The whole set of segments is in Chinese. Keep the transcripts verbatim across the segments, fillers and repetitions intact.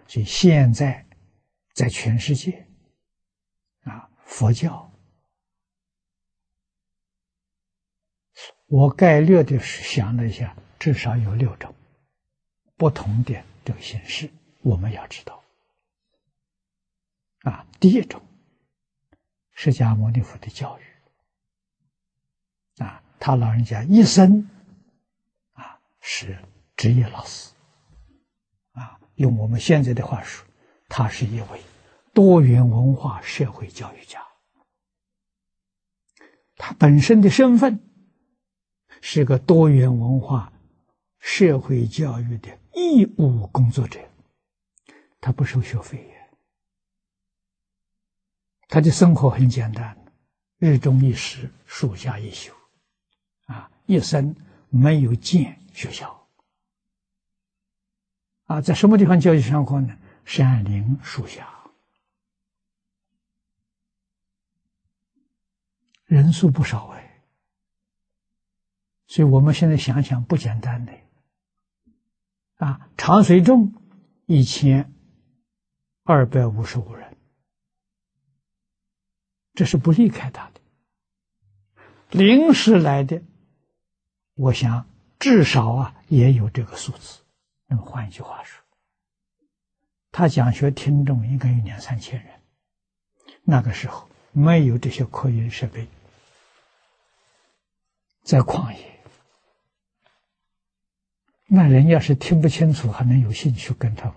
所以现在在全世界啊，佛教，我概略的想了一下，至少有六种不同的这个形式，我们要知道。啊，第一种，释迦牟尼佛的教育，啊，他老人家一生啊是职业老师，啊，用我们现在的话说，他是一位多元文化社会教育家。他本身的身份是个多元文化社会教育的义务工作者，他不收学费。他的生活很简单，日中一食，树下一宿，啊，一生没有建学校，啊，在什么地方教育生活呢？山林树下，人数不少哎，所以我们现在想想不简单的，啊，长水众一千二百五十五人。这是不离开他的，临时来的，我想至少啊也有这个数字。那么换一句话说，他讲学听众应该有两三千人，那个时候没有这些科研设备，在旷野，那人要是听不清楚，还能有兴趣跟他吗？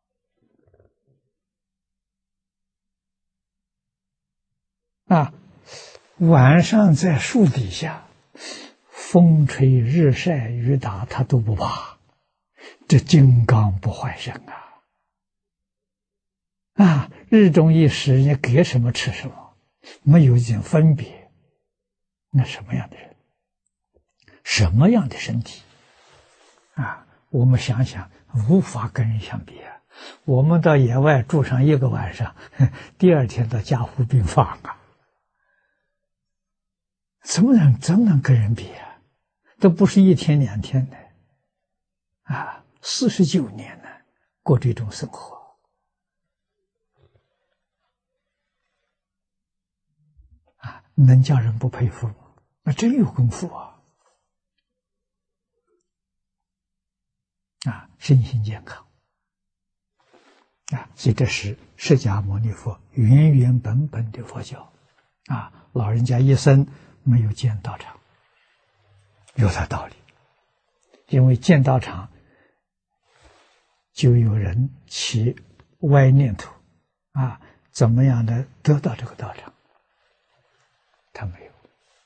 啊，晚上在树底下，风吹日晒雨打，他都不怕，这金刚不坏身啊！啊，日中一食，你给什么吃什么，没有一点分别，那什么样的人，什么样的身体啊？我们想想，无法跟人相比啊！我们到野外住上一个晚上，第二天到加护病房啊！怎么能怎么能跟人比啊？这不是一天两天的，啊，四十九年呢，过这种生活，啊，能叫人不佩服吗？那真有功夫啊！啊，身心健康，啊，所以这是释迦牟尼佛原原本本的佛教，啊，老人家一生没有建道场，有他道理，因为建道场就有人起歪念头，啊，怎么样的得到这个道场？他没有，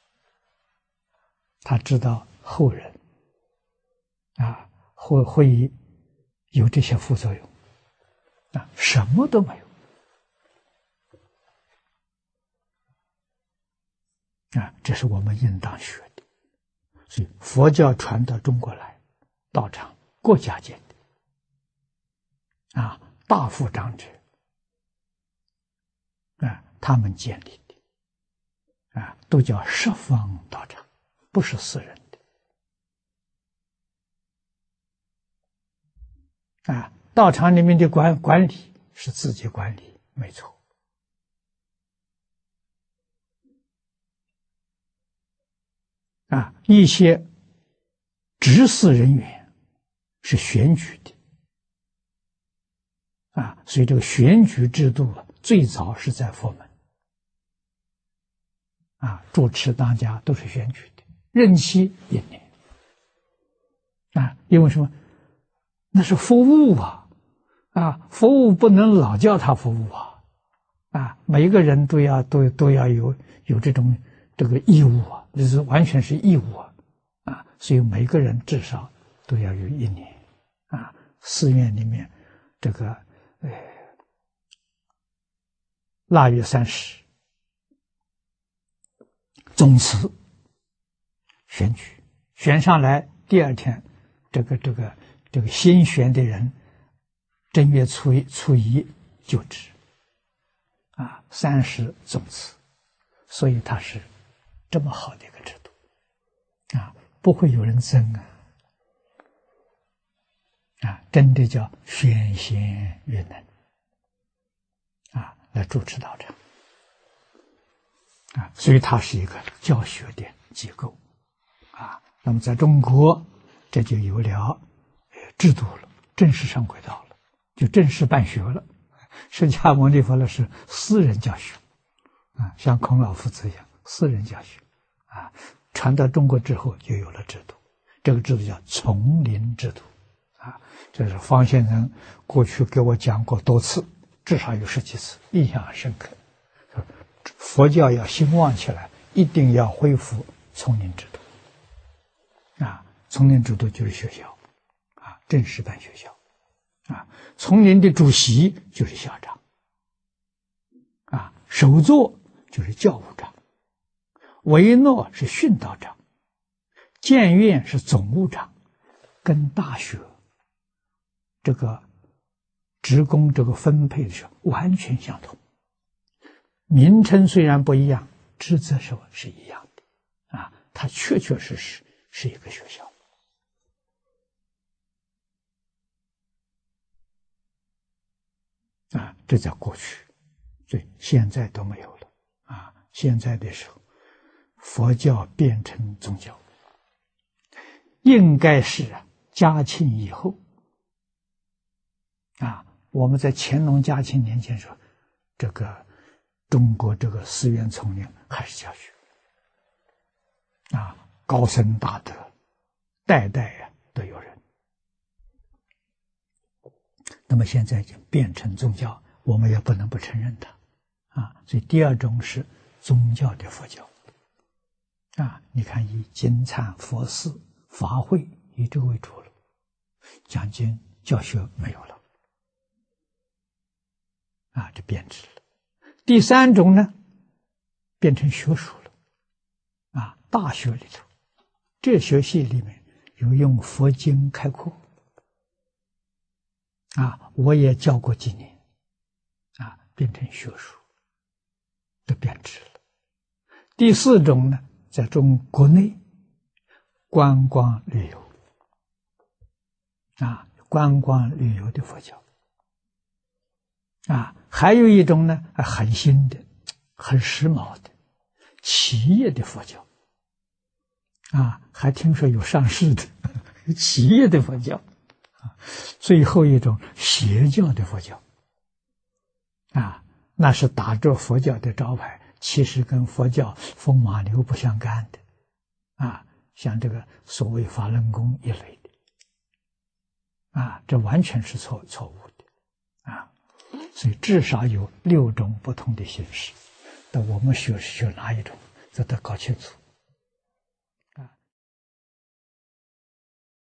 他知道后人啊会会有这些副作用，啊，什么都没有。啊，这是我们应当学的。所以佛教传到中国来，道场国家建的，啊，大富长者，啊，他们建立的，啊，都叫十方道场，不是私人的。啊，道场里面的管管理是自己管理，没错。啊，一些执事人员是选举的，啊，所以这个选举制度啊，最早是在佛门，啊，主持当家都是选举的，任期一年，啊，因为什么？那是服务啊，啊，服务不能老叫他服务啊，啊，每一个人都要都都要有有这种这个义务啊。这是完全是义务啊，啊，所以每个人至少都要有一年，啊，寺院里面这个呃腊月三十宗祠选举，选上来第二天，这个这个这个新选的人正月初一初一就职，啊，三十宗祠，所以他是这么好的一个制度，啊，不会有人争啊， 啊，真的叫选贤与能啊，来主持道场啊，所以它是一个教学的机构啊。那么在中国，这就有了制度了，正式上轨道了，就正式办学了。释迦牟尼佛呢是私人教学啊，像孔老夫子一样私人教学啊，传到中国之后就有了制度，这个制度叫丛林制度啊。这是方先生过去给我讲过多次，至少有十几次，印象很深刻。佛教要兴旺起来，一定要恢复丛林制度啊。丛林制度就是学校啊，正式办学校啊。丛林的主席就是校长啊，首座就是教务长，维诺是训导长，建院是总务长，跟大学这个职工这个分配的时候完全相同，名称虽然不一样，职责是是一样的啊，它确确实实是一个学校啊，这在过去，所以现在都没有了啊。现在的时候，佛教变成宗教，应该是啊嘉庆以后啊。我们在乾隆嘉庆年间说，这个中国这个寺院丛林还是教学啊，高僧大德代代啊都有人。那么现在已经变成宗教，我们也不能不承认它啊。所以第二种是宗教的佛教啊，你看以金忏佛寺法会以这个为主了，讲经教学没有了啊，这变质了。第三种呢，变成学术了啊，大学里头，这学系里面有用佛经开课啊，我也教过几年啊，变成学术，都变质了。第四种呢，在中国内观光旅游啊，观光旅游的佛教啊，还有一种呢，很新的、很时髦的企业的佛教啊，还听说有上市的企业的佛教啊。最后一种邪教的佛教啊，那是打着佛教的招牌，其实跟佛教风马牛不相干的啊，像这个所谓法轮功一类的啊，这完全是错错误的啊。所以至少有六种不同的形式，那我们学是学哪一种，这得搞清楚。